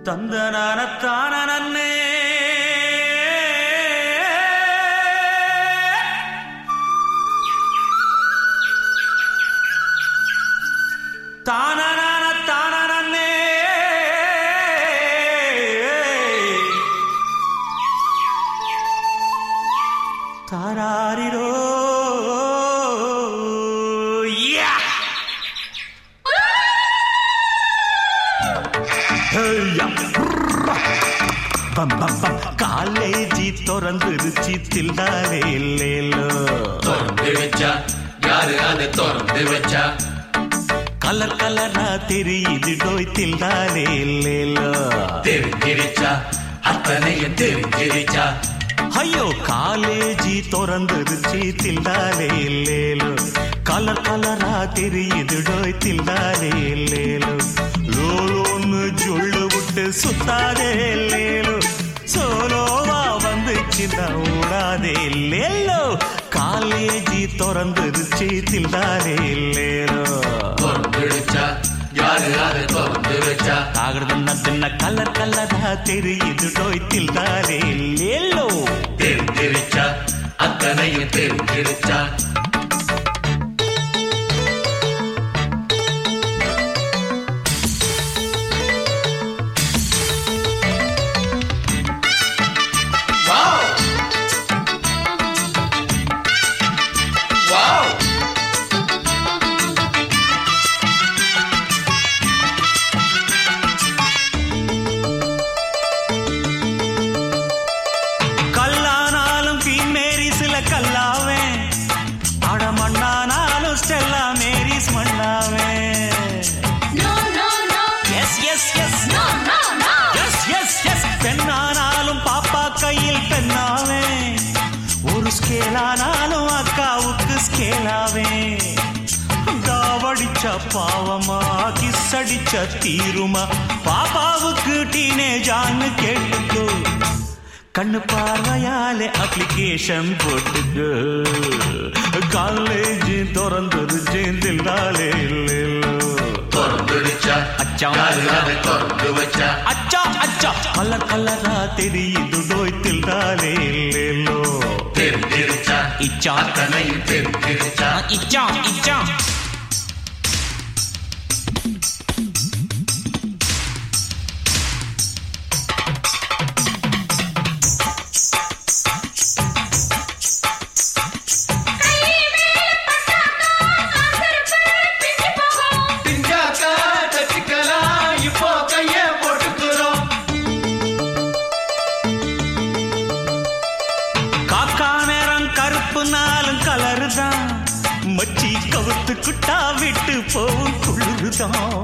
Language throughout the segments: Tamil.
தந்தனானத்தான நன்னே தானனானத்தான நன்னே தாராரிரோ காலேஜி திறந்துருச்சி தில்லாலே இல்லேலோ திறந்து வச்சா யாரு அதை திறந்து வச்சா கலர் கலரா தெரியுது டோய் தில்லாலே இல்லேலோ தெரிஞ்சிருச்சா அத்தனையும் தெரிஞ்சிருச்சா ஐயோ காலேஜி திறந்துருச்சி தில்லாலே இல்லேலோ கலர் கலரா தெரியுது டோய் தில்லாலே இல்லேலோ லோலோன்னு சொல்லு விட்டு சுத்தாதே இல்லேலோ சோலோவா வந்துச்சுன்னா ஓடாதே இல்லேலோ காலேஜி திறந்துருச்சி தில்லாலே இல்லேலோ திறந்துடுச்சா யாரு அதை திறந்து வச்சா ஆகிறதுன்னா தின்ன கலர் கலரா தெரியுது டோய் தில்லாலே இல்லேலோ தெரிஞ்சிருச்சா அத்தனையும் தெரிஞ்சிருச்சா பெண்ணானாலும் பாப்பா கையில் பெண்ணாவே ஒரு ஸ்கேலானாலும் அக்காவுக்கு ஸ்கேலாவே தாவடிச்ச பாவமா கிஸ்ஸடிச்ச தீருமா பாப்பாவுக்கு டீனேஜான்னு கேட்டுக்கோ கண்ணு பார்வையாலே அப்ளிகேஷன் போட்டுக்கோ காலேஜ் திறந்துருச்சு தில்லாலே இல்லேலோ திறந்துடுச்சா யாரு அதை திறந்து வச்சா அச்சா அச்சா கலர் கலரா தெரியுது டோய் தில்லாலே இல்லேலோ தெரிஞ்சிருச்சா இச்சா அத்தனையும் தெரிஞ்சிருச்சா இச்சா இச்சா மச்சி கவுத்து குட்டா விட்டு போவும் குளிருதான்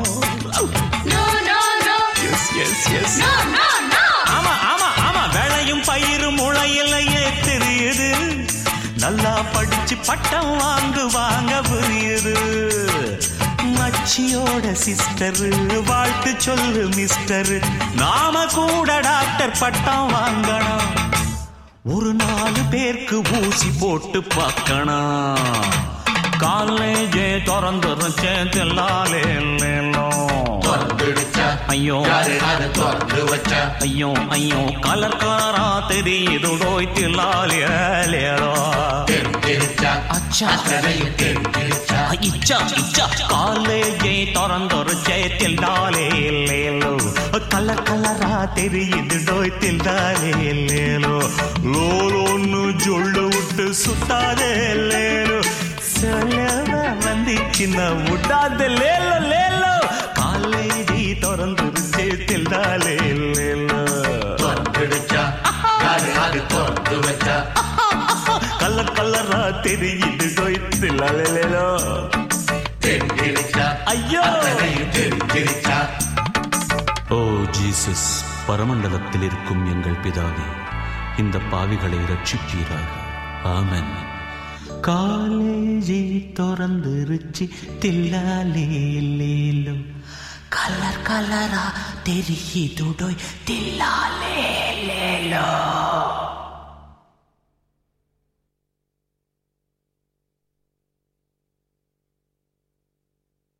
ஆமா ஆமா ஆமா வேளையும் பயிரும் முளையிலையே தெரியுது நல்லா படிச்சு பட்டம் வாங்க புரியுது மச்சியோட சிஸ்டர் வாழ்த்து சொல்லு மிஸ்டர் நாம கூட டாக்டர் பட்டம் வாங்கணும் ஒரு 4 பேருக்கு ஊசி போட்டு பார்க்கணும் காலேஜே திறந்துருச்சே தில்லாலே இல்லேலோ திறந்துடுச்சா ஐயோ அதை திறந்து வச்சா ஐயோ ஐயோ கலர் கலரா தெரியுது டோய் தில்லாலே இல்லேலோ தெரிஞ்சிருச்சா அச்சா அத்தனையும் தெரிஞ்சிருச்சா இச்சா இச்சா காலேஜே திறந்துருச்சே தில்லாலே இல்லேலோ கலர் கலரா தெரியுது டோய் தில்லாலே இல்லேலோ லோலோன்னு சொல்லு விட்டு சுத்தாதே இல்லேலோ சொல்லவா வந்துச்சுன்னா விடாத லேலோ லேலோ காலேஜி திறந்துருச்சு தில்லாலே இல்லேலோ திறந்துடுச்சா யாரு அது திறந்து வச்சா கலர் கலரா தெரியுது டோய் தில்லாலே லேலோ தெரிஞ்சிருச்சா ஐயோ அத்தனையும் தெரிஞ்சிருச்சா ஓ ஜீசஸ் பரமண்டலத்தில் இருக்கும் எங்கள் பிதாவே இந்த பாவிகளை ரட்சிப்பீராக ஆமென் காலேஜி திறந்துருச்சு தில்லாலே இல்லேலோ கலர் கலரா தெரியுது டோய் தில்லாலே இல்லேலோ